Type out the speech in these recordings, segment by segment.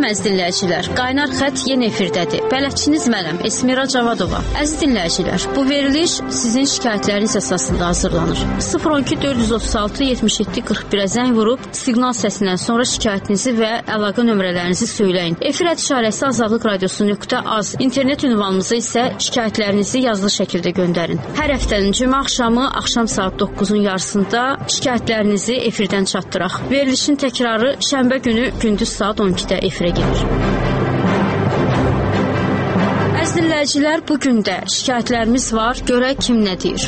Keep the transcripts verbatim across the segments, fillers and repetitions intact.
əziz dinləyicilər, Qaynar Xətt yenə efirdədir. Bələdçiniz mənəm, Esmira Cavadova. Əziz dinləyicilər, bu veriliş sizin şikayətləriniz əsasında hazırlanır. sıfır on iki dörd yüz otuz altı yetmiş yeddi qırx birə zəng vurub, siqnal səsindən sonra şikayətinizi və əlaqə nömrələrinizi söyləyin. Efir işarəsi azadlıq radiosu nöqtə az. İnternet ünvanımıza isə şikayətlərinizi yazılı şəkildə göndərin. Hər həftənin cümə axşamı, axşam saat doqquzun yarısında şikayətlərinizi efirdən çatdıraq. Verilişin təkrarı şənbə günü gündüz saat on ikidə efirə gedir. Əziz dinləyicilər, bu gün də şikayətlərimiz var. Görək kim nə deyir.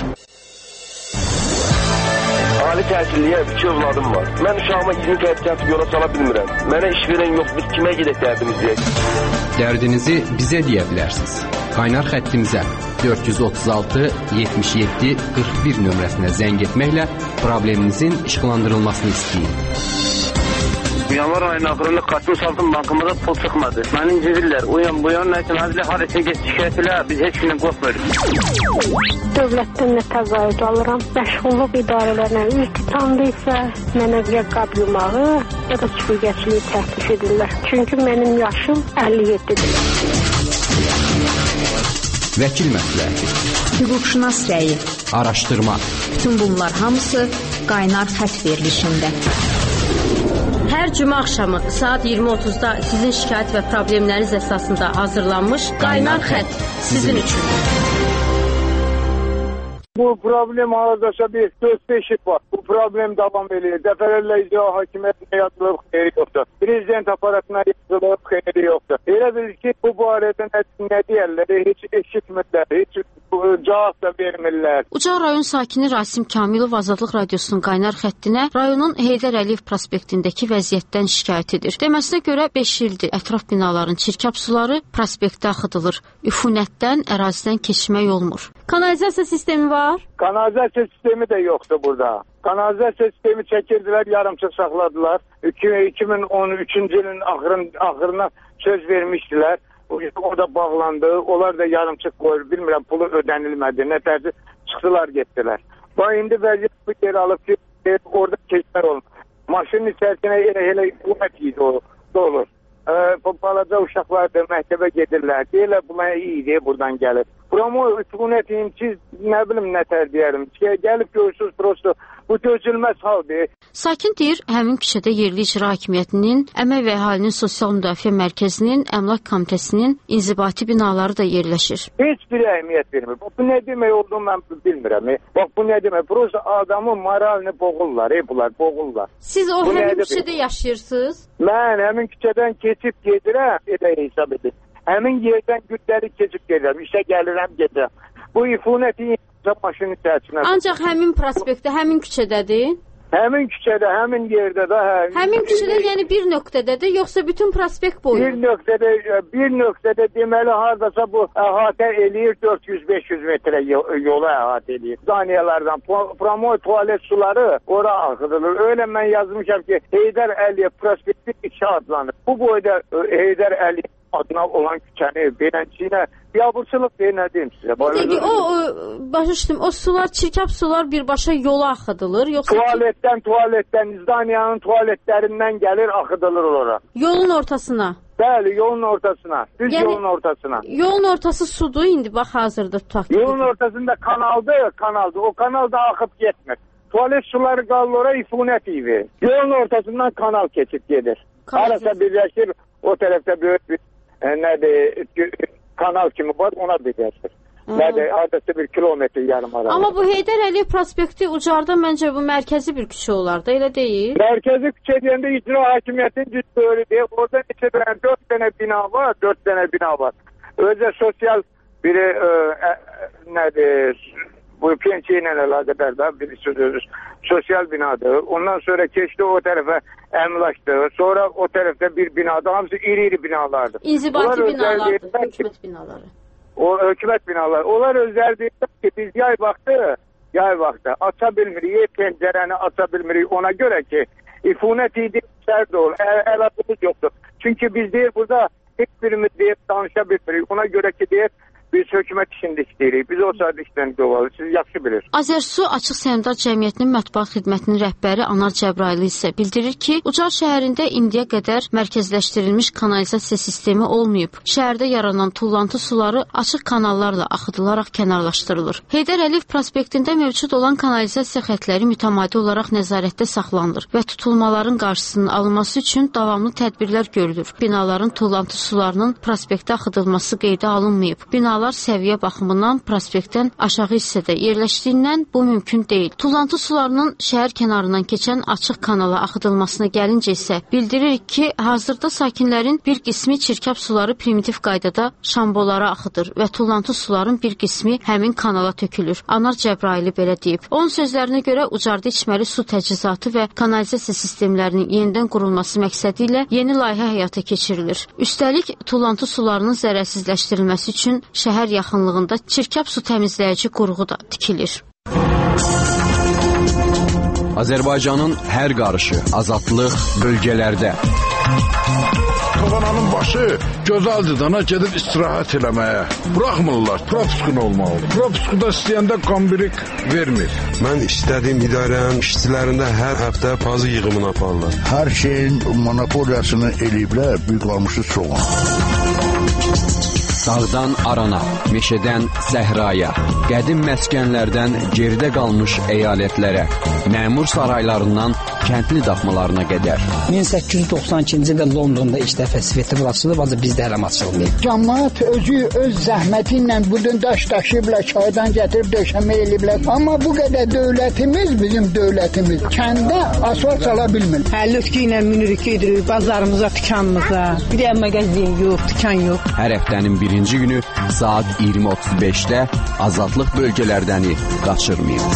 Ali təhsilliyə iki övladım var. Mən uşağıma iyirmi qəpikət yola sala bilmirəm. Mənə iş verən yox, biz kimə gedək dərdimiz deyək? Dərdinizi bizə deyə bilərsiniz. Qaynar xəttimizə dörd yüz otuz altı yetmiş yeddi qırx bir nömrəsinə zəng etməklə probleminizin işıqlandırılmasını istəyin. Yanvar ayının axırında qatmış altın bankımıza pul çıxmadı. Məni incidirlər. Uyan bu yan nəsin? Hazırla harasa geç şikayətlə. Biz heç kimdən qorxmuyoruz. Dövlətdən nə təqaüd alıram. Məşğulluq idarələrinə iltitamda isə mənə ya qab yumağı, ya da çürgəçliyi təklif edirlər. Çünki mənim yaşım əlli yeddidir. Vəkil məsləhəti, hüquqşünas rəyi, araşdırma. Bütün bunlar hamısı Qaynar Xətt verilişində. Hər cümə axşamı saat iyirmi otuzda sizin şikayət və problemləriniz əsasında hazırlanmış Qaynar Xətt sizin üçün. Bu problem hardasa bir dörd beş il var. Bu problem davam edir. Dəfələrlə icra hakimiyyətinə yazılıb, xeyri yoxdur. Prezident aparatına yazılıb, xeyri yoxdur. Elə bilir ki, bu barədə nə, nə deyərlər, heç eşitmirlər, heç cavab da vermirlər. Ucar rayon sakini Rasim Kamilov Azadlıq Radiosunun Qaynar Xəttinə rayonun Heydər Əliyev prospektindəki vəziyyətdən şikayət edir. Deməsinə görə beş ildir ətraf binaların çirkab suları prospektdə axıdılır. Üfunətdən ərazidən keçmək olmur. Kanalizasiya sistemi var? Kanalizasiya sistemi də yoxdur burada. Kanalizasiya sistemi çəkirdilər, yarımçıq saxladılar. iki min on üçüncü ilin axırın, axırına söz vermişdilər. O da bağlandı. Onlar da yarımçıq qoyur. Bilmirəm, pulu ödənilmədi. Nətərcə çıxdılar, getdilər. Bax, indi vəziyyət bu yer alıb ki, orada keçmək olmur. Maşının içərisinə elə elə üfunət yiydi o, olur. Ee, balaca uşaqlar da məktəbə gedirlər. Deyirlər, bu mənə iyidir, buradan gəlir. Buramı üfunətin ki, nə bilim, nətər deyərim. Gəlib görürsünüz, prosto bu dözülməz haldır. Sakin deyir, həmin küçədə yerli icra hakimiyyətinin, Əmək və Əhalinin Sosial Müdafiə Mərkəzinin, Əmlak Komitəsinin inzibati binaları da yerləşir. Heç bir əhəmiyyət vermir. Bu nə demək olduğunu mən bilmirəm. Bax, bu nə demək? Prosto adamın moralini boğurlar, e, bunlar boğurlar. Siz o bu həmin küçədə yaşayırsınız? Mən həmin küçədən keçib gedirəm, elə hesab edin. Həmin yerdən günləri keçib gedirəm, işə gəlirəm, gedirəm. Bu ifunəti maşının içərisinə. Ancaq həmin prospektdə, həmin küçədədir? Həmin küçədə, həmin yerdə də. Hə, həmin küçədə, yəni bir nöqtədədir, yoxsa bütün prospekt boyu? Bir nöqtədə, bir nöqtədə deməli hardasa bu əhatə eləyir dörd yüz beş yüz metrə yolu əhatə eləyir. Zaniyalardan, promoy tualet suları ora axıdılır. Öyle mən yazmışam ki, Heydər Əliyev prospekti iki adlanır. Bu boyda Heydər Əliyev adına olan küçəni belənciyinə biabırçılıq deyir, nə deyim sizə? Peki, o, o, başa düşdüm, o sular, çirkab sular birbaşa yola axıdılır, yoxsa... Tualetdən, tualetdən, İzdaniyanın tualetlərindən gəlir, axıdılır ora. Yolun ortasına? Bəli, yolun ortasına, düz yəni, yolun ortasına. Yolun ortası sudur, indi bax hazırda tutaq. Yolun ortasında kanaldır, kanaldır, o kanalda axıb getmir. Tualet suları qalır ora, ifunət iyi. Yolun ortasından kanal keçib gedir. Arasa birləşir, o tərəfdə böyük bir e, nədir, kanal kimi var, ona birləşir. Nədir, adəsi bir kilometr yarım arası. Amma bu Heydər Əliyev prospekti Ucarda məncə bu mərkəzi bir küçə olar da, elə deyil? Mərkəzi küçə deyəndə icra hakimiyyətin cüzdürü deyil. Orada neçə dənə, dörd dənə bina var, dörd dənə bina var. Özə sosial biri, e, e, nədir, bu pensiya ilə əlaqədar da bir sözü sosial binadır. Ondan sonra keçdi o tərəfə əmlakdı. Sonra o tərəfdə bir binadır. Hamısı iri-iri binalardır. İnzibati binalardır, hökumət binaları. O hökumət binaları. Onlar özləri deyirlər ki, biz yay vaxtı, yay vaxtı aça bilmirik, pəncərəni aça bilmirik. Ona görə ki, ifunət idi, sərd olur, əlaqımız yoxdur. Çünki biz deyir, burada heç birimiz deyir, danışa bilmirik. Ona görə ki, deyir, Biz hökumət işində istəyirik. Biz o saat işdən qovalı. Siz yaxşı bilirsiniz. Azərsu Açıq Səhmdar Cəmiyyətinin mətbuat xidmətinin rəhbəri Anar Cəbraylı isə bildirir ki, Ucar şəhərində indiyə qədər mərkəzləşdirilmiş kanalizasiya sistemi olmayıb. Şəhərdə yaranan tullantı suları açıq kanallarla axıdılaraq kənarlaşdırılır. Heydər Əliyev prospektində mövcud olan kanalizasiya xətləri mütəmadi olaraq nəzarətdə saxlanılır və tutulmaların qarşısının alınması üçün davamlı tədbirlər görülür. Binaların tullantı sularının prospektə axıdılması qeydə alınmayıb. Binalar səviyyə baxımından prospektdən aşağı hissədə yerləşdiyindən bu mümkün deyil. Tullantı sularının şəhər kənarından keçən açıq kanala axıdılmasına gəlincə isə bildiririk ki, hazırda sakinlərin bir qismi çirkab suları primitiv qaydada şambolara axıdır və tullantı suların bir qismi həmin kanala tökülür. Anar Cəbraylı belə deyib. Onun sözlərinə görə Ucarda içməli su təchizatı və kanalizasiya sistemlərinin yenidən qurulması məqsədi ilə yeni layihə həyata keçirilir. Üstəlik, tullantı sularının zərərsizləşdirilməsi üçün şəhər yaxınlığında çirkab su təmizləyici qurğu da tikilir. Azərbaycanın hər qarışı azadlıq bölgələrdə. Kavananın başı gözəldidana gedib istirahət eləməyə. Buraxmırlar, propuskun olmalıdır. Propuskuda istəyəndə qambirik vermir. Mən istədiyim idarənin işçilərində hər həftə pazı yığımını aparırlar. Hər şeyin monopoliyasını eləyiblər, büyük qalmışı çoğun. Dağdan arana, meşədən səhraya, qədim məskənlərdən geridə qalmış əyalətlərə, məmur saraylarından kəndli daxmalarına qədər. min səkkiz yüz doxsan ikinci ildə Londonda ilk dəfə festival açılıb, ancaq bizdə hələm açılmayıb. Cəmaət özü öz zəhməti ilə budun daş daşıyıblar, çaydan gətirib döşəmə eləyiblər. Amma bu qədər dövlətimiz, bizim dövlətimiz kəndə asfalt sala bilmir. Həllütkü ilə minirik, gedirik bazarımıza, dükanımıza. Bir də mağazin yox, dükan yox. Hər həftənin birinci günü saat iyirmi otuz beşdə azadlıq bölgələrdəni qaçırmayın.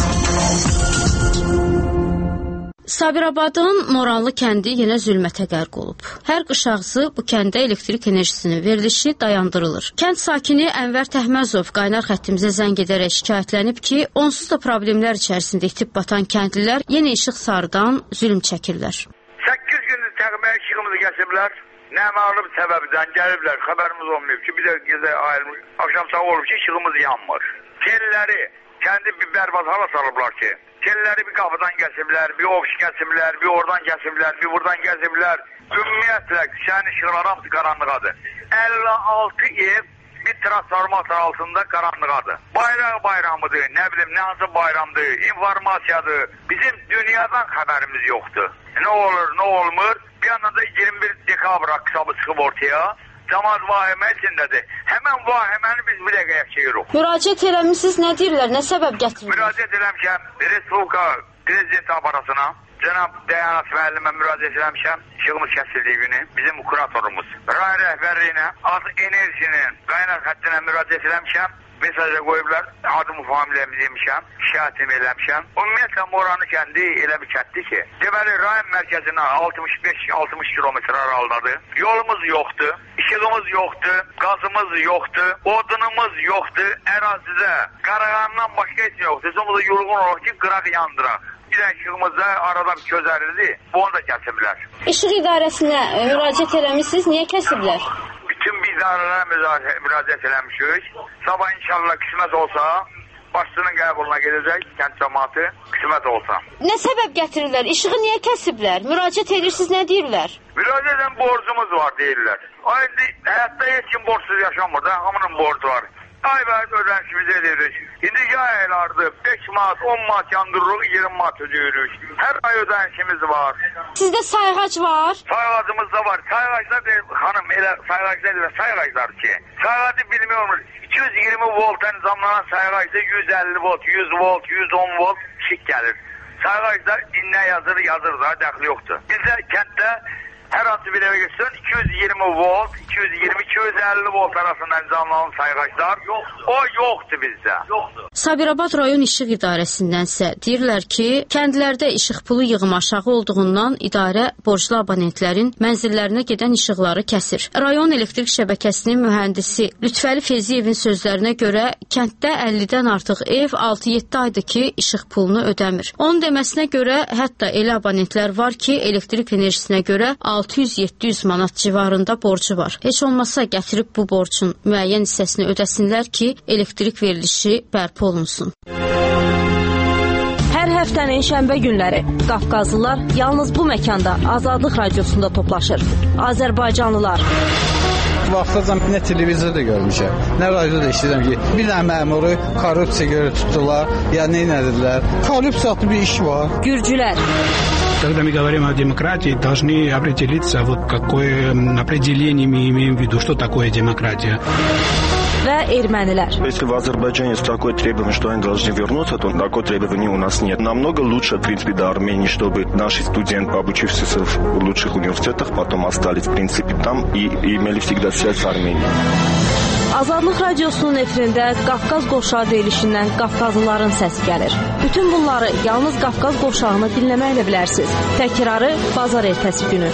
Sabirabadın Moranlı kəndi yenə zülmətə qərq olub. Hər qış ağzı bu kəndə elektrik enerjisinin verilişi dayandırılır. Kənd sakini Ənvər Təhməzov qaynar xəttimizə zəng edərək şikayətlənib ki, onsuz da problemlər içərisində itib batan kəndlilər yenə işıq sarıdan zülm çəkirlər. səkkiz gündür təxməyə işığımızı kəsiblər. Nə məlum səbəbdən gəliblər, xəbərimiz olmayıb ki, bir də gecə ayrılmış, axşam sağ olub ki, işığımız yanmır. Telləri kəndi bir bərbad hala salıblar ki, telləri bir qapıdan kəsiblər, bir ofis kəsiblər, bir oradan kəsiblər, bir buradan kəsiblər. Ümumiyyətlə, şəhərin işıqları hamısı qaranlıqadır. əlli altı ev bir transformator altında qaranlıqadır. Bayraq bayramıdır, nə bilim, nə hansı bayramdır, informasiyadır. Bizim dünyadan xəbərimiz yoxdur. Nə olur, nə olmur? Bir yandan da iyirmi bir dekabr kitabı çıxıb ortaya. Cəmaət vahimə içindədir. Həmən vahiməni biz bir dəqiqəyə çeyirik. Müraciət eləmişsiniz, nə deyirlər, nə səbəb gətirir? Müraciət eləmişəm Respublika Prezident aparatına, Cənab Dəyanət müəllimə müraciət eləmişəm. İşığımız kəsildiyi günü bizim kuratorumuz rayon rəhbərliyinə az enerjinin qaynar xəttinə müraciət eləmişəm. Mesaja qoyublar, adımı familiyamı demişəm, şikayətimi eləmişəm. Ümumiyyətlə Moranlı kəndi elə bir kənddir ki, deməli rayon mərkəzinə altmış beş altmış kilometr aralıdadır. Yolumuz yoxdur, işığımız yoxdur, qazımız yoxdur, odunumuz yoxdur, ərazidə qarağandan başqa heç yoxdur. Somuzda yorğun olur ki, qıraq yandıraq. Bir də işığımızda arada bir közəridir, onu da kəsiblər. İşıq idarəsinə müraciət eləmişsiniz, niyə kəsiblər? Bütün bir idarələrə müraciət eləmişik. Sabah inşallah qismət olsa, başçının qəbuluna gedəcək kənd cəmaatı, qismət olsa. Nə səbəb gətirirlər? İşığı niyə kəsiblər? Müraciət edirsiniz, nə deyirlər? Müraciət edən borcumuz var deyirlər. Indi həyatda heç kim borçsuz yaşamır da, hamının borcu var. Ay bəd ödənişimizi edirik. İndi yay aylardır, beş manat, on manat yandırırıq, iyirmi manat ödəyirik. Hər ay ödənişimiz var. Sizdə sayğac var? Sayğacımız da var. Sayğaclar deyil, xanım, elə sayğaclar deyil, sayğaclar ki. Sayğacı bilmiyormuş. iki yüz iyirmi voltdan nizamlanan sayğacda yüz əlli volt, yüz volt, yüz on volt şik gəlir. Sayğaclar inlə yazır, yazır da, dəxli yoxdur. Bizdə kənddə hər hansı bir evə geçsin iki yüz iyirmi volt, iki yüz iyirmi iki yüz əlli volt arasında nizamlanan sayğaclar o yoxdur bizdə. Yoxdur. Sabirabad rayon işıq idarəsindənsə deyirlər ki, kəndlərdə işıq pulu yığımı aşağı olduğundan idarə borclu abonentlərin mənzillərinə gedən işıqları kəsir. Rayon elektrik şəbəkəsinin mühəndisi Lütfəli Feziyevin sözlərinə görə kənddə əllidən artıq ev altı yeddi aydır ki, işıq pulunu ödəmir. Onun deməsinə görə hətta elə abonentlər var ki, elektrik enerjisinə görə altı altı yüz yeddi yüz manat civarında borcu var. Heç olmasa gətirib bu borcun müəyyən hissəsini ödəsinlər ki, elektrik verilişi bərpa olunsun. Hər həftənin şənbə günləri Qafqazlılar yalnız bu məkanda Azadlıq Radiosunda toplaşır. Azərbaycanlılar. Vaxtacan nə televizorda görmüşəm, nə radioda işlədim ki, bir dənə məmuru korrupsiya görə tutdular, ya nə edildilər. Korrupsiya adlı bir iş var. Gürcülər. Когда мы говорим о демократии, должны определиться, вот какое определение мы имеем в виду, что такое демократия. Və ermənilər. Если в Азербайджане есть такое требование, что они должны вернуться, то такое требование у нас нет. Намного лучше, в принципе, до Армении, чтобы наши студенты, обучившиеся в лучших университетах, потом остались, в принципе, там и, и имели всегда связь с Арменией. Azadlıq Radiosunun efirində Qafqaz qovşağı deyilişindən Qafqazlıların səsi gəlir. Bütün bunları yalnız Qafqaz qovşağını dinləməklə bilərsiniz. Təkrarı bazar ertəsi günü.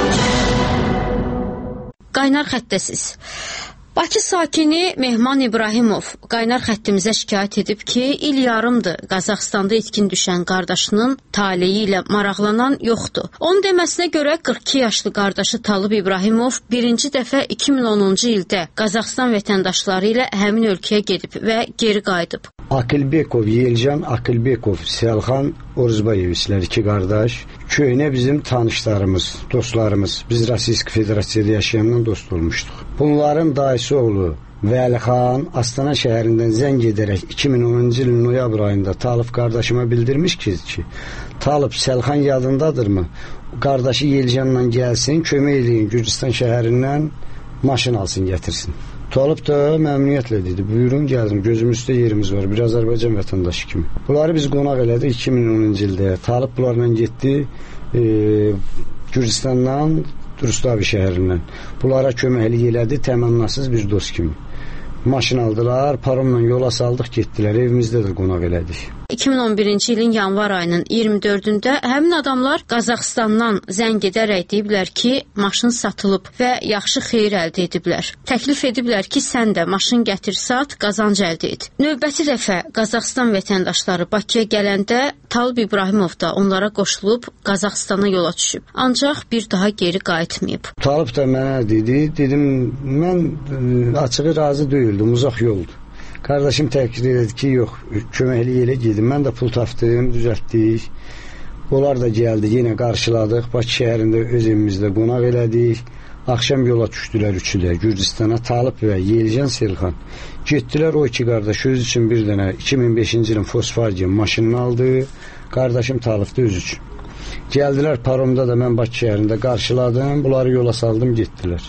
Qaynar xəttəsiz. Bakı sakini Mehman İbrahimov qaynar xəttimizə şikayət edib ki, il yarımdır Qazaxstanda itkin düşən qardaşının taleyi ilə maraqlanan yoxdur. Onun deməsinə görə qırx iki yaşlı qardaşı Talib İbrahimov birinci dəfə iki min onuncu ildə Qazaxstan vətəndaşları ilə həmin ölkəyə gedib və geri qayıdıb. Akilbekov, Yelcan Akilbekov, Selxan Orzbayev islər iki qardaş, köynə bizim tanışlarımız, dostlarımız. Biz Rusiya Federasiyada yaşayandan dost olmuşduq. Bunların dayısı oğlu Vəlixan Astana şəhərindən zəng edərək iki min onuncu ilin noyabr ayında Talib qardaşıma bildirmiş ki, ki Talib Selxan yadındadırmı? Qardaşı Yelcanla gəlsin, kömək eləyin Gürcistan şəhərindən maşın alsın, gətirsin. Talib da məmnuniyyətlə dedi, buyurun gəldim, gözümüzdə yerimiz var, bir Azərbaycan vətəndaşı kimi. Bunları biz qonaq elədik iki min onuncu ildə. Talib bunlarla getdi e, Gürcistandan Rustavi şəhərindən. Bunlara köməklik elədi, təmənnasız bir dost kimi. Maşın aldılar, paromla yola saldıq, getdilər, evimizdə də qonaq elədik. iki min on birinci ilin yanvar ayının iyirmi dördündə həmin adamlar Qazaxstandan zəng edərək deyiblər ki, maşın satılıb və yaxşı xeyir əldə ediblər. Təklif ediblər ki, sən də maşın gətir, sat, qazanc əldə et. Növbəti dəfə Qazaxstan vətəndaşları Bakıya gələndə Talib İbrahimov da onlara qoşulub Qazaxstana yola düşüb. Ancaq bir daha geri qayıtmayıb. Talib da mənə dedi, dedim, mən açığı razı deyildim, uzaq yoldur. Qardaşım təklif edir ki, yox, köməklik elə gedim. Mən də pul tapdım, düzəltdik. Onlar da gəldi, yenə qarşıladıq. Bakı şəhərində öz evimizdə qonaq elədik. Axşam yola düşdülər üçü də Gürcistana. Talib və Yelcan Selxan. Getdilər o iki qardaş öz üçün bir dənə iki min beşinci ilin Volkswagen maşınını aldı. Qardaşım Talib də öz üçün. Gəldilər paromda da mən Bakı şəhərində qarşıladım. Bunları yola saldım, getdilər.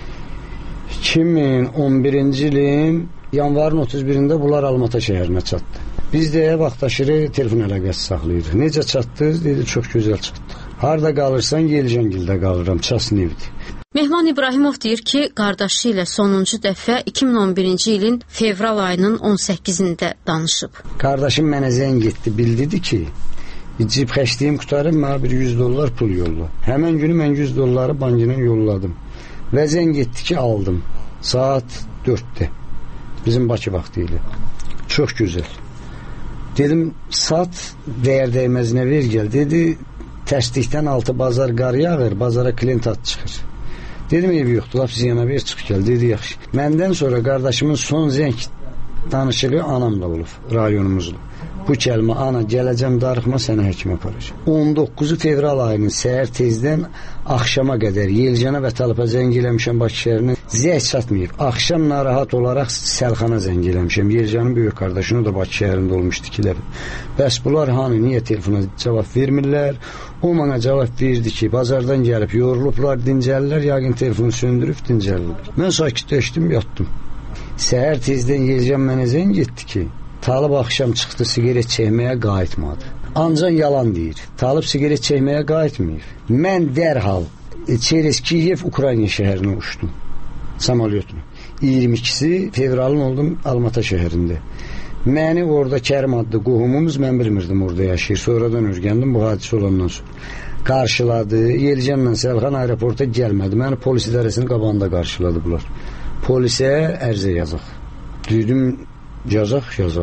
iki min on birinci ilin yanvarın otuz birində bunlar Almata şəhərinə çatdı. Biz də vaxtaşırı telefon əlaqəsi saxlayırdıq. Necə çatdınız? Dedi, çox gözəl çıxdıq. Harda qalırsan, Yelcangildə qalıram, Çasnevdi. Mehman İbrahimov deyir ki, qardaşı ilə sonuncu dəfə iki min on birinci ilin fevral ayının on səkkizində danışıb. Qardaşım mənə zəng etdi, bildirdi ki, cib xəşliyim qutarım, mənə bir yüz dollar pul yolla. Həmən günü mən yüz dolları bankına yolladım. Və zəng etdi ki, aldım. Saat dörddə. Bizim Bakı vaxtı ilə. Çox gözəl. Dedim, sat, dəyər dəyməzinə ver gəl. Dedi, tərslikdən altı bazar qar yağır, bazara klient at çıxır. Dedim, ev yoxdur, laf ziyana ver, çıx gəl. Dedi, yaxşı. Məndən sonra qardaşımın son zəng danışığı anamla olub, rayonumuzla. Bu kəlmə, ana, gələcəm, darıxma, sənə həkim aparacam. on doqquzu fevral ayının səhər tezdən axşama qədər Yelcana və Talibə zəng eləmişəm Bakı şəhərinə. Zəng çatmayıb. Axşam narahat olaraq Selxana zəng eləmişəm. Yelcanın böyük qardaşını da Bakı şəhərində olmuşdu iki dəfə. Bəs bunlar hani, niyə telefona cavab vermirlər? O mənə cavab verdi ki, bazardan gəlib yorulublar, dincəlirlər, yəqin telefonu söndürüb dincəlirlər. Mən sakitləşdim, yatdım. Səhər tezdən Yelcan mənə zəng etdi ki, Talib axşam çıxdı, sigaret çəkməyə qayıtmadı. Ancaq yalan deyir. Talib sigaret çəkməyə qayıtmayıb. Mən dərhal Çereskiyev Ukrayna şəhərinə uçdum. Samolyotla. iyirmi ikisi fevralın oldum Almata şəhərində. Məni orada Kərim adlı qohumumuz, mən bilmirdim orada yaşayır. Sonradan öyrəndim bu hadisə olandan sonra. Qarşıladı. Yelcanla Selxan aeroporta gəlmədi. Məni polis idarəsinin qabağında qarşıladılar. Polisə ərizə yazaq. Dedim, yazaq, yazaq.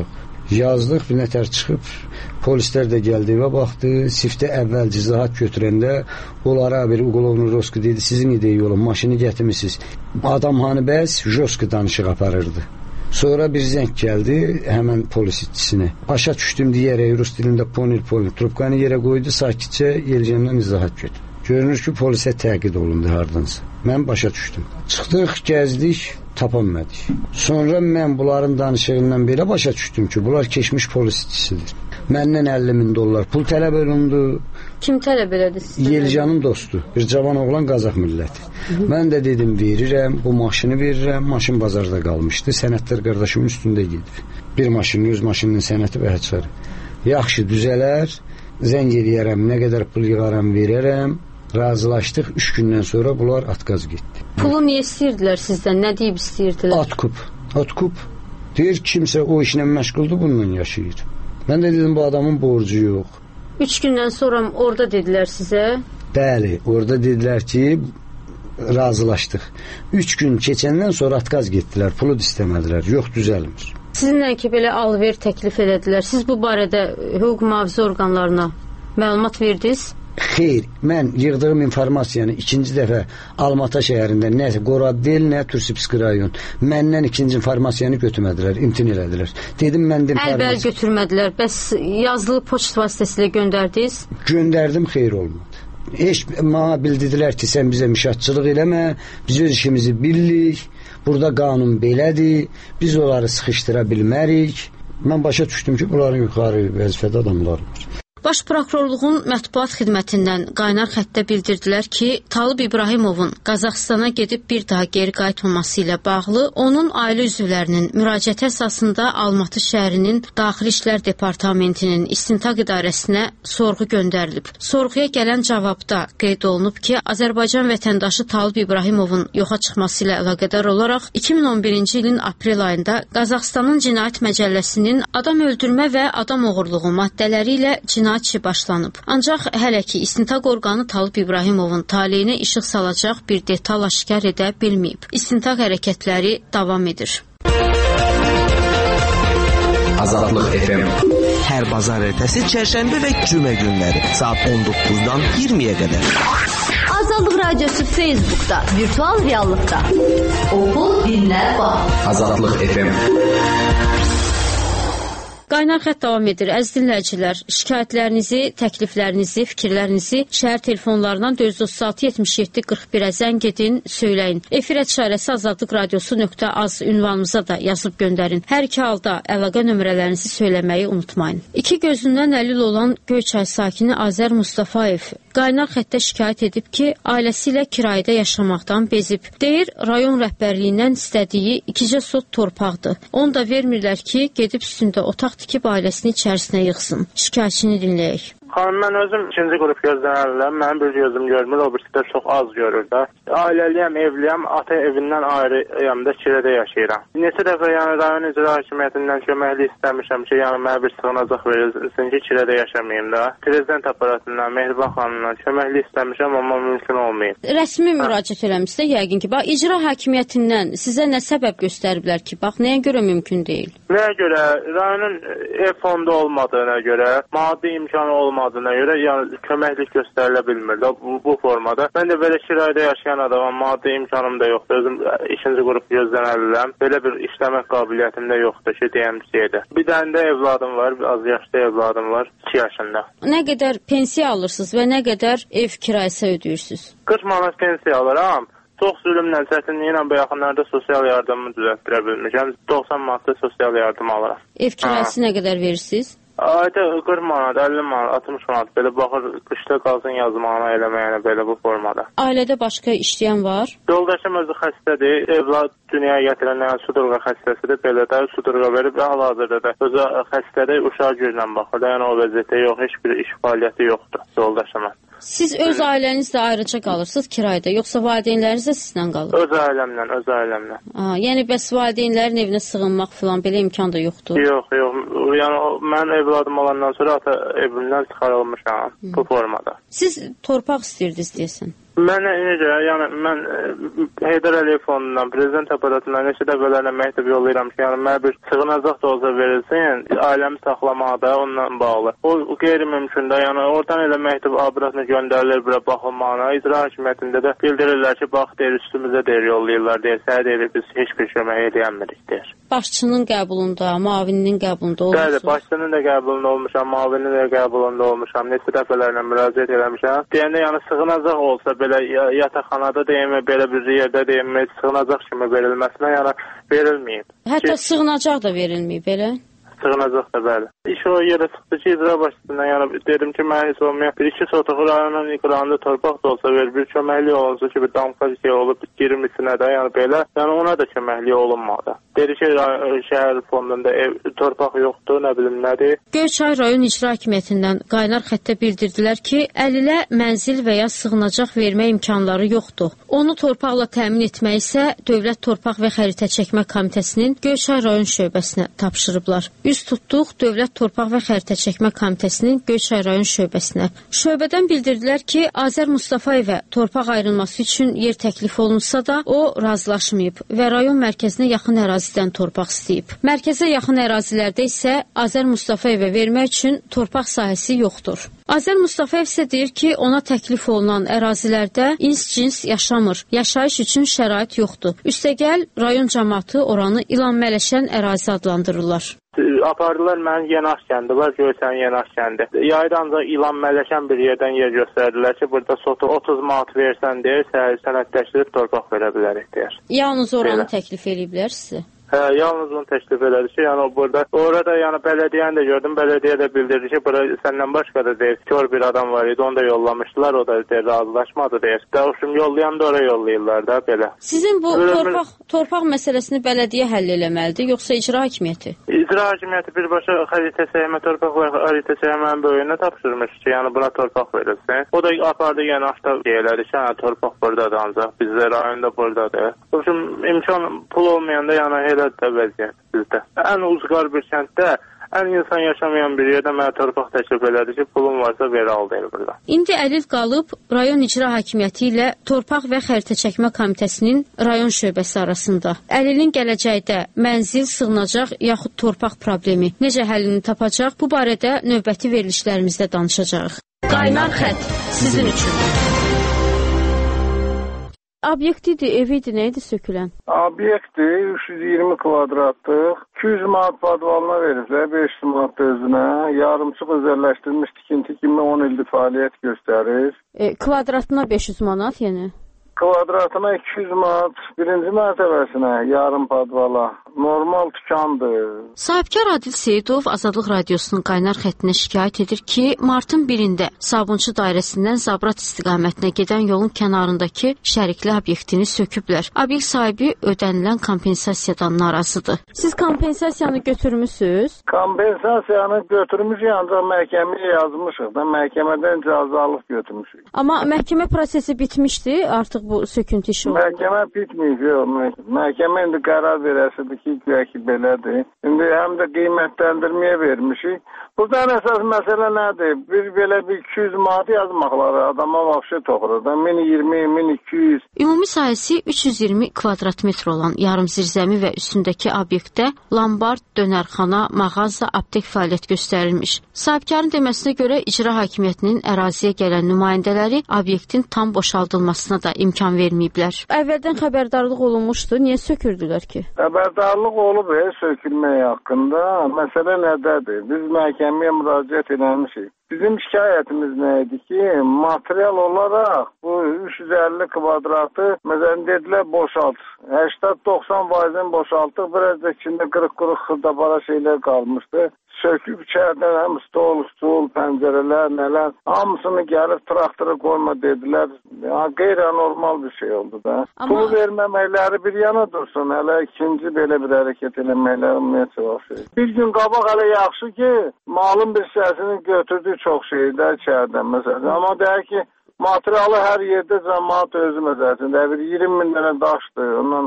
Yazdıq, bir nətər çıxıb, polislər də gəldi və baxdı, siftə əvvəl izahat götürəndə onlara bir uqolovnu roski dedi, sizin ideyi olun, maşını gətirmişsiniz. Adam hani bəs joski danışıq aparırdı. Sonra bir zəng gəldi həmən polis işçisinə. Başa düşdüm deyərək rus dilində ponil ponil trubkanı yerə qoydu, sakitcə Elcandan izahat götürdü. Görünür ki, polisə təqid olundu hardansa. Mən başa düşdüm. Çıxdıq, gəzdik, tapanmadik. Sonra mən bunların danışığından belə başa düşdüm ki, bunlar keçmiş polis işçisidir. Məndən əlli min dollar pul tələb olundu. Kim tələb elədi sizə? Elcanın dostu, bir cavan oğlan Qazaq milləti. Hı -hı. Mən də dedim, verirəm, bu maşını verirəm. Maşın bazarda qalmışdı, sənədlər qardaşımın üstündə gedir. Bir maşının, öz maşının sənəti və həçarı. Yaxşı, düzələr, zəng eləyərəm, nə qədər pul yığaram, verərəm. Razılaşdıq, üç gündən sonra bunlar atqaz getdi. Pulu niyə istəyirdilər sizdən, nə deyib istəyirdilər? Atkup, atkup. Deyir, kimsə o işlə məşğuldur, bununla yaşayır. Mən də dedim, bu adamın borcu yox. Üç gündən sonra orada dedilər sizə? Bəli, orada dedilər ki, razılaşdıq. Üç gün keçəndən sonra atqaz getdilər, pulu da istəmədilər, yox düzəlmir. Sizinlə ki, belə alver təklif elədilər, siz bu barədə hüquq mühafizə orqanlarına məlumat verdiniz? Xeyr, mən yığdığım informasiyanı ikinci dəfə Almata şəhərində nə Qoradel, nə Tursipski rayon məndən ikinci informasiyanı götürmədilər, imtin elədilər. Dedim, mən də informasiya... Əlbəl götürmədilər, bəs yazılı poçt vasitəsilə göndərdiniz? Göndərdim, xeyr olmadı. Heç mənə bildirdilər ki, sən bizə müşahidçılıq eləmə, biz öz işimizi bilirik, burada qanun belədir, biz onları sıxışdıra bilmərik. Mən başa düşdüm ki, bunların yuxarı vəzifədə adamlar var. Baş prokurorluğun mətbuat xidmətindən qaynar xəttdə bildirdilər ki, Talib İbrahimovun Qazaxstana gedib bir daha geri qayıtmaması ilə bağlı onun ailə üzvlərinin müraciəti əsasında Almatı şəhərinin Daxili İşlər Departamentinin İstintaq İdarəsinə sorğu göndərilib. Sorğuya gələn cavabda qeyd olunub ki, Azərbaycan vətəndaşı Talib İbrahimovun yoxa çıxması ilə əlaqədar olaraq iki min on birinci ilin aprel ayında Qazaxstanın Cinayət Məcəlləsinin adam öldürmə və adam oğurluğu maddələri ilə cinayət işi başlanıb. Ancaq hələ ki, istintaq orqanı Talib İbrahimovun taleyinə işıq salacaq bir detal aşkar edə bilməyib. İstintaq hərəkətləri davam edir. Azadlıq F M hər bazar ertəsi, çərşənbə və cümə günləri saat on doqquzdan iyirmiyə qədər. Azadlıq Radiosu Facebookda, virtual reallıqda. Oxu, dinlə, bax. Azadlıq F M. Qaynar xətt davam edir. Əziz dinləyicilər, şikayətlərinizi, təkliflərinizi, fikirlərinizi şəhər telefonlarından dörd yüz otuz altı yetmiş yeddi qırx birə zəng edin, söyləyin. Efir işarəsi azadlıq radiosu nöqtə az ünvanımıza da yazıb göndərin. Hər iki halda əlaqə nömrələrinizi söyləməyi unutmayın. İki gözündən əlil olan Göyçay sakini Azər Mustafayev qaynar xəttə şikayət edib ki, ailəsi ilə kirayədə yaşamaqdan bezib. Deyir, rayon rəhbərliyindən istədiyi ikicə sot torpaqdır. Onu da vermirlər ki, gedib üstündə otaq tikib ailəsini içərisinə yığsın. Şikayətçini dinləyək. Xanım, mən özüm ikinci qrup gözlənərləm. Mənim bir gözüm görmür, o birisi də çox az görür də. Ailəliyəm, evliyəm, ata evindən ayrıyam da, kirədə yaşayıram. Neçə dəfə yəni rayon icra hakimiyyətindən köməkli istəmişəm ki, yəni mənə bir sığınacaq verilsin ki, kirədə yaşamayayım da. Prezident aparatından, Mehriban xanımdan köməkli istəmişəm, amma mümkün olmayıb. Rəsmi müraciət eləmişsə, yəqin ki, bax, icra hakimiyyətindən sizə nə səbəb göstəriblər ki, bax, nəyə görə mümkün deyil? Nəyə görə? Rayonun ev fondu olmadığına görə, maddi imkanı olmadığına adına görə yəni köməklik göstərilə bilmir də bu, bu formada. Mən də belə kirayədə yaşayan adamam, maddi imkanım da yoxdur. Özüm ikinci qrup gözlənəliyəm. Belə bir işləmək qabiliyyətim də yoxdur ki, deyəm şeydə. Bir dənə də evladım var, az yaşlı evladım var, iki yaşında. Nə qədər pensiya alırsınız və nə qədər ev kirayəsi ödəyirsiniz? qırx manat pensiya alıram. Çox zülmlə, çətinliklə bu yaxınlarda sosial yardımımı düzəltdirə bilmişəm. doxsan manatda sosial yardım alıram. Ev kirayəsi nə qədər verirsiniz? Ayda qırx manat, əlli manat, altmış manat belə baxır, qışda qalsın yazmağına eləməyənə belə bu formada. Ailədə başqa işləyən var? Yoldaşım özü xəstədir, evlad dünyaya gətirənlər sudurqa xəstəsidir, belə də sudurqa verib və hal-hazırda da özü xəstədir, uşaq gözlə baxır, yəni o vəziyyətdə yox, heç bir iş fəaliyyəti yoxdur yoldaşıma. Siz öz ailənizlə ayrıca qalırsınız kirayədə, yoxsa valideynləriniz də sizlə qalır? Öz ailəmlə, öz ailəmlə. Aa, yəni bəs valideynlərin evinə sığınmaq falan belə imkan da yoxdur? Yox, yox. Yəni mən evladım olandan sonra ata evimdən çıxarılmışam bu formada. Siz torpaq istəyirdiniz deyəsən? Mənə necə, yəni mən Heydər Əliyev fondundan, prezident aparatından neçə dəfələrlə məktub yollayıram ki, yəni mənə bir sığınacaq da olsa verilsin, ailəmi saxlamaqda onunla bağlı. O qeyri-mümkündür, yəni oradan elə məktub aparatına göndərilir bura baxılmağına. İcra hakimiyyətində də bildirirlər ki, bax deyir, üstümüzə deyir, yollayırlar deyir, sənə deyir, biz heç bir kömək edəmirik deyir. Başçının qəbulunda, müavininin qəbulunda olmuşsunuz? Bəli, başçının da qəbulunda olmuşam, müavinin də qəbulunda olmuşam, neçə dəfələrlə müraciət eləmişəm. Deyəndə, yəni sığınacaq olsa belə yataqxanada deyimi, belə bir yerdə deyimi, sığınacaq kimi verilməsinə yəni verilməyib. Hətta ki, sığınacaq da verilməyib belə? Sığınacaq da bəli. İş o yerə çıxdı ki, icra başçısından yəni dedim ki, mən heç olmayan bir iki sotaq rayonun iqrarında torpaq da olsa verir, bir köməkli olunsa ki, bir damqa şey olub, girim içinə də, yəni belə, yəni ona da köməkli olunmadı. Dedi ki, şəhər fondunda ev, torpaq yoxdur, nə bilim nədir. Göyçay rayon icra hakimiyyətindən qaynar xəttə bildirdilər ki, əlilə mənzil və ya sığınacaq vermə imkanları yoxdur. Onu torpaqla təmin etmək isə Dövlət Torpaq və Xəritə Çəkmə Komitəsinin Göyçay rayon şöbəsinə tapşırıblar. Üz tutduq Dövlət Torpaq və Xəritə Çəkmə Komitəsinin Göyçay rayon şöbəsinə. Şöbədən bildirdilər ki, Azər Mustafayevə torpaq ayrılması üçün yer təklif olunsa da, o razılaşmayıb və rayon mərkəzinə yaxın ərazidən torpaq istəyib. Mərkəzə yaxın ərazilərdə isə Azər Mustafayevə vermək üçün torpaq sahəsi yoxdur. Azər Mustafayev isə deyir ki, ona təklif olunan ərazilərdə ins-cins yaşamır, yaşayış üçün şərait yoxdur. Üstəgəl, rayon cəmaatı oranı ilan mələşən ərazi adlandırırlar. Apardılar mənim Yenaş kəndi var, Göyçayın Yenaş kəndi. Yayda ancaq ilan mələşən bir yerdən yer göstərdilər ki, burada sotu otuz manat versən deyir, sənədləşdirib torpaq verə bilərik deyir. Yalnız oranı Belə. təklif ediblər sizə? Hə, yalnız onu təklif elədi ki, yəni o burada, orada yəni bələdiyyəni də gördüm, bələdiyyə də bildirdi ki, bura səndən başqa da deyir, kör bir adam var idi, onu da yollamışdılar, o da deyir, razılaşmadı deyir. Dəvşim yollayan da oraya yollayırlar da, belə. Sizin bu Öyle torpaq, torpaq məsələsini bələdiyyə həll eləməlidir, yoxsa icra hakimiyyəti? İcra hakimiyyəti birbaşa xəritə səhmə torpaq və xəritə səhmənin böyüyünə tapşırmış ki, yəni buna torpaq verilsin. O da apardı, yəni aşda deyirlədi ki, yəni torpaq buradadır ancaq, bizdə rayonda buradadır. Dəvşim imkan pul olmayanda, yəni elə də vəziyyət bizdə. Ən uzqar bir kənddə, ən insan yaşamayan bir yerdə mənə torpaq təklif elədi ki, pulum varsa ver al deyil burada. İndi əlil qalıb rayon icra hakimiyyəti ilə Torpaq və Xəritə Çəkmə Komitəsinin rayon şöbəsi arasında. Əlilin gələcəkdə mənzil, sığınacaq yaxud torpaq problemi necə həllini tapacaq, bu barədə növbəti verilişlərimizdə danışacağıq. Qaynar xətt sizin üçün. Obyektidir, evidir, nə idi sökülən? Obyektir, üç yüz iyirmi kvadratlıq, iki yüz manat padvalına veriblər, beş yüz manat özünə, yarımçıq özəlləşdirilmiş tikinti kimi on ildir fəaliyyət göstərir. E, kvadratına beş yüz manat, yəni? Kvadratına iki yüz manat, birinci mərtəbəsinə yarım padvala, normal tükandır. Sahibkar Adil Seyidov Azadlıq Radiosunun qaynar xəttinə şikayət edir ki, martın birində Sabunçu dairəsindən Zabrat istiqamətinə gedən yolun kənarındakı şərikli obyektini söküblər. Obyekt sahibi ödənilən kompensasiyadan narazıdır. Siz kompensasiyanı götürmüsünüz? Kompensasiyanı götürmüşük, ancaq məhkəməyə yazmışıq da, məhkəmədən icazə alıb götürmüşük. Amma məhkəmə prosesi bitmişdi, artıq bu söküntü işi oldu. Məhkəmə bitməyib, yox. Məhkəmə indi qərar verəsidir ki, güya ki, belədir. İndi həm də qiymətləndirməyə vermişik. Buradan əsas məsələ nədir? Bir belə bir iki yüz manat yazmaqları adama vəxşi toxurur da. min iyirmi, min iki yüz. Ümumi sahəsi üç yüz iyirmi kvadrat metr olan yarım zirzəmi və üstündəki obyektdə lombard, dönərxana, mağaza, aptek fəaliyyət göstərilmiş. Sahibkarın deməsinə görə icra hakimiyyətinin əraziyə gələn nümayəndələri obyektin tam boşaldılmasına da imkan verməyiblər. Əvvəldən xəbərdarlıq olunmuşdu, niyə sökürdülər ki? Xəbərdarlıq olub, e, sökülmək haqqında. Məsələ nədədir? Biz məhkəməyə müraciət edilmişik. Bizim şikayətimiz nə idi ki, material olaraq bu üç yüz əlli kvadratı məsələn dedilər boşalt. səksən doxsan faizini boşaltdıq, biraz da içində qırıq-qırıq xırdabara şeylər qalmışdı. Söküb içərdən həm stol, stul, pəncərələr, nələr, hamısını gəlib traktora qoyma dedilər. Ya, qeyri-normal bir şey oldu da. Amma... Pul verməməkləri bir yana dursun, hələ ikinci belə bir hərəkət eləməkləri ümumiyyətlə var. Bir gün qabaq hələ yaxşı ki, malın bir hissəsini götürdük çox şeydə içərdən məsələn. Amma deyək ki, materialı hər yerdə cəmaat özü məsələn. Bir iyirmi min dənə daşdır, ondan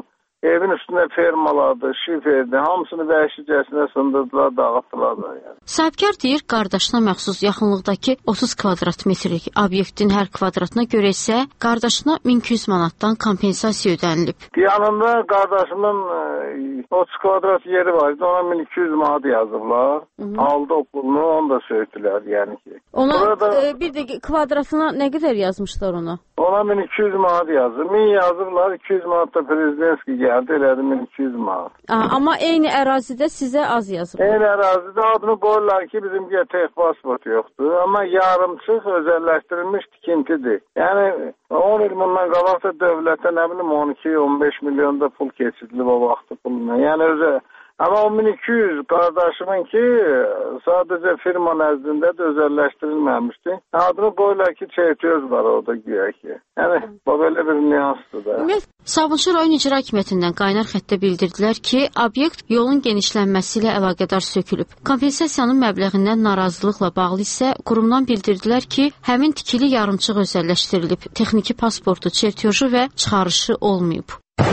evin üstündə fermalardır, şiferdir, hamısını vəhşicəsinə sındırdılar, dağıtdılar da. Yəni. Sahibkar deyir, qardaşına məxsus yaxınlıqdakı otuz kvadrat metrlik obyektin hər kvadratına görə isə qardaşına min iki yüz manatdan kompensasiya ödənilib. Yanında qardaşımın otuz kvadrat yeri var idi, ona min iki yüz manat yazıblar. Hı-hı. Aldı o pulunu, onu da söydülər, yəni ki. Ona burada, e, bir də kvadratına nə qədər yazmışlar ona? Ona min iki yüz manat yazır. min yazıblar, iki yüz manat da Prezidenski gəldi, elədi min iki yüz manat. Aa, amma eyni ərazidə sizə az yazıblar. Eyni ərazidə adını qoyurlar ki, bizim tek pasport yoxdur. Amma yarımçıq özəlləşdirilmiş tikintidir. Yəni on il bundan qabaqda dövlətə nə bilim on iki on beş milyonda pul keçirilib o vaxtı puluna. Yəni özə amma o min iki yüz qardaşımın ki sadəcə firma nəzdində də özəlləşdirilməmişdi. Adını qoyurlar ki, çeytöz var orada güya ki. Yəni bu belə bir nüansdır da. Sabunçu rayon icra hakimiyyətindən qaynar xəttə bildirdilər ki, obyekt yolun genişlənməsi ilə əlaqədar sökülüb. Kompensasiyanın məbləğindən narazılıqla bağlı isə qurumdan bildirdilər ki, həmin tikili yarımçıq özəlləşdirilib. Texniki pasportu, çertyoju və çıxarışı olmayıb.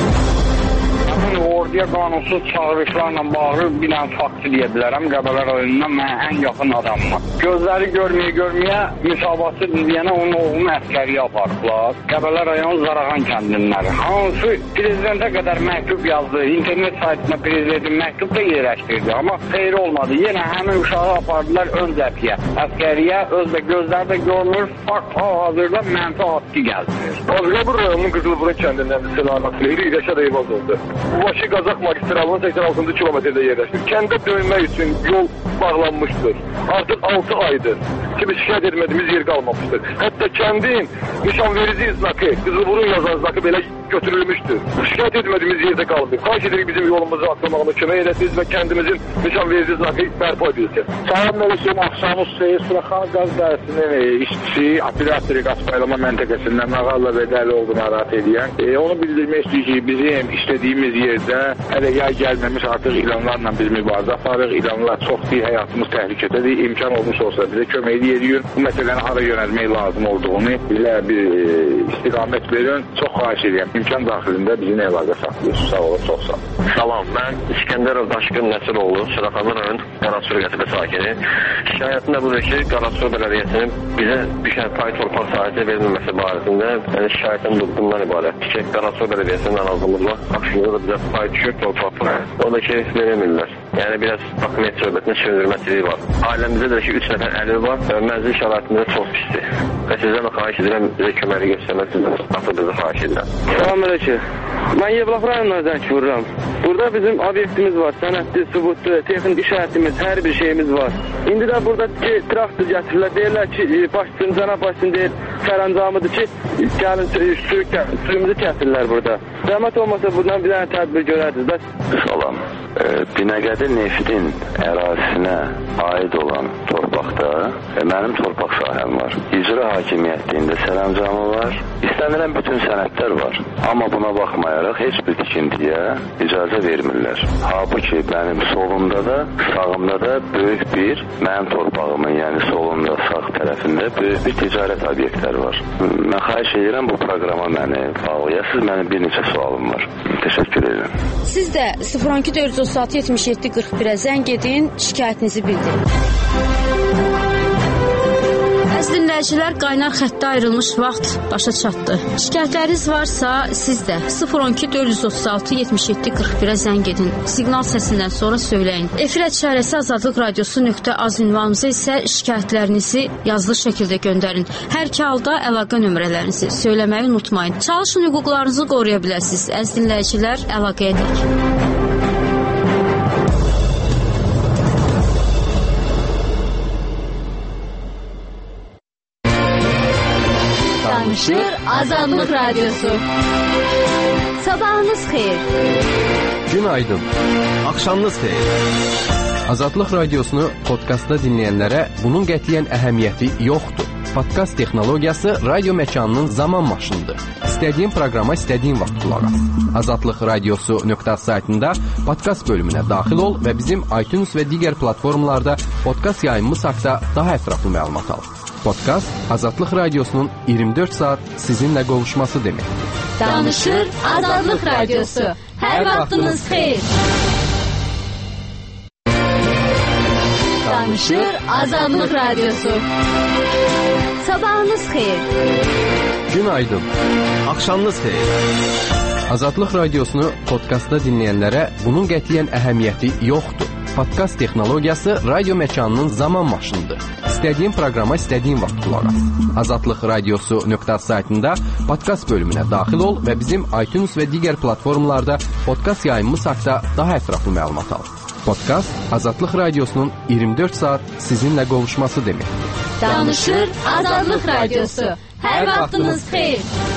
Orduya qanunsuz çağırışlarla bağlı bir dənə faktı deyə bilərəm. Qəbələ rayonundan mən ən yaxın adamım. Gözləri görməyə görməyə müsabatı deyənə onun oğlunu əskəriyə apardılar. Qəbələ rayon Zarağan kəndinləri. Hansı prezidentə qədər məktub yazdı. İnternet saytına prezidentin məktub da yerləşdirdi. Amma xeyri olmadı. Yenə həmin uşağı apardılar ön cəbhəyə. Əskəriyə özdə gözləri də görmür. Fakt hal-hazırda mənfi haqqı gəldirir. Azqabur rayonunun Qızılburun kəndindən Selamat Leyli İrəşad Eyvaz oldu. Bakı Qazaq magistralının səksən altıncı kilometrdə yerləşir. Kəndə dönmək üçün yol bağlanmışdır. Artıq altı aydır ki, biz şikayət etmədiyimiz yer qalmamışdır. Hətta kəndin nişanverici znakı, Qızılburun yazan znakı belə götürülmüşdür. Şikayət etmədiyimiz yerdə qalıb. Xahiş edirik bizim yolumuzu atlamağına kömək edəsiniz və kəndimizin nişanverici znakı bərpa edilsin. Salam Mələkəm, axşamız Seyir Suraxan qaz dərəsinin işçisi, operatori qaz paylama məntəqəsindən Məğalla və Dəli oldu narahat edən. E, onu bildirmək istəyir ki, bizim işlədiyimiz yerdə hələ yay gəlməmiş artıq ilanlarla biz mübarizə aparırıq. İlanlar çoxdur, həyatımız təhlükədədir. İmkan olmuş olsa bizə kömək edirik. Bu məsələni hara yönəlmək lazım olduğunu bizə bir e, istiqamət verin. Çox xahiş edirəm. İmkan daxilində bizim əlaqə saxlayırsınız. Sağ olun, çox sağ olun. Salam, mən İskəndərov Daşqın Nəsiroğlu, Suraxanlı rayon Qarasur qəsəbə sakini. Şikayətim də budur ki, Qarasur bələdiyyəsinin bizə düşən pay torpaq sahəsi verilməməsi barəsində yəni şikayətim bundan ibarətdir ki, Qarasur bələdiyyəsinin narazılıqla aksiyonda da bizə pay düşür torpaqlar. O da ki, verilmirlər. Yəni biraz hakimiyyət söhbətinin çöndürməsiliyi var. Ailəmizdə də ki, üç nəfər əli var və mənzil şəraitində çox pisdir. Və sizdən də xahiş edirəm, bizə köməkli göstərmək sizdən atılığınızı xahiş edirəm. Salam əleykum. Mən Yevlax rayonundan zəng vururam. Burada bizim obyektimiz var, sənədli, sübutlu, texnik işarətimiz, hər bir şeyimiz var. İndi də burada ki, traktor gətirirlər, deyirlər ki, başçın, cənab başçın deyir, sərəncamıdır ki, gəlin suyumuzu kəsirlər burada. Zəhmət olmasa bundan bir dənə tədbir görərdiniz. Bəs... Salam. E, Binəqədi Neftin ərazisinə aid olan torpaqda e, mənim torpaq sahəm var. İcra hakimiyyətliğində sərəncamı var. İstənilən bütün sənədlər var. Amma buna baxmayaraq heç bir tikintiyə icazə vermirlər. Halbuki mənim solumda da, sağımda da böyük bir, mənim torpağımın, yəni solumda, sağ tərəfində böyük bir ticarət obyektləri var. Mən xahiş edirəm bu proqrama məni bağlayasınız. Mənim bir neçə sualım var. Təşəkkür edirəm. Siz də sıfır on iki dörd yüz otuz altı yetmiş yeddi qırx birə zəng edin, şikayətinizi bildirin. Əziz dinləyicilər, qaynar xəttə ayrılmış vaxt başa çatdı. Şikayətləriniz varsa siz də sıfır on iki dörd yüz otuz altı yetmiş yeddi qırx birə zəng edin. Siqnal səsindən sonra söyləyin. Efir əşarəsi azadlıq radiosu nöqtə az ünvanımıza isə şikayətlərinizi yazılı şəkildə göndərin. Hər iki halda əlaqə nömrələrinizi söyləməyi unutmayın. Çalışın, hüquqlarınızı qoruya biləsiniz. Əziz dinləyicilər, əlaqəyə dək. Danışır Azadlıq Radiosu. Sabahınız xeyir. Günaydın. Axşamınız xeyir. Azadlıq Radiosunu podkastda dinləyənlərə bunun qətiyyən əhəmiyyəti yoxdur. Podkast texnologiyası radio məkanının zaman maşınıdır. İstədiyin proqrama istədiyin vaxt qulaq as. Azadlıq Radiosu nöqtə saytında podkast bölümünə daxil ol və bizim iTunes və digər platformalarda podkast yayımımız haqqında daha ətraflı məlumat al. Podkast Azadlıq Radiosunun iyirmi dörd saat sizinlə qovuşması deməkdir. Danışır Azadlıq Radiosu. Hər vaxtınız xeyir. Danışır Azadlıq Radiosu. Sabahınız xeyir. Günaydın. Axşamınız xeyir. Azadlıq Radiosunu podkastda dinləyənlərə bunun qətiyyən əhəmiyyəti yoxdur. Podkast texnologiyası radio məkanının zaman maşınıdır. İstədiyin proqrama istədiyin vaxt qulaq as. Azadlıq Radiosu nöqtə saytında podkast bölümünə daxil ol və bizim iTunes və digər platformalarda podkast yayımımız haqqında daha ətraflı məlumat al. Podkast Azadlıq Radiosunun iyirmi dörd saat sizinlə qovuşması deməkdir. Danışır Azadlıq Radiosu. Hər vaxtınız xeyir.